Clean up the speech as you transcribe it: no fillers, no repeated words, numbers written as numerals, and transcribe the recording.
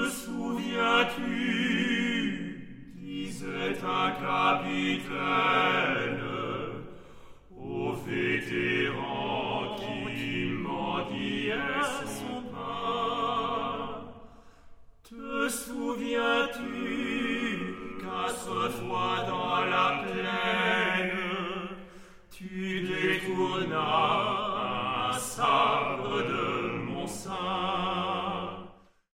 souviens-tu, disait un capitaine au vétéran qui mendiait son pain? Te souviens-tu qu'à ce fois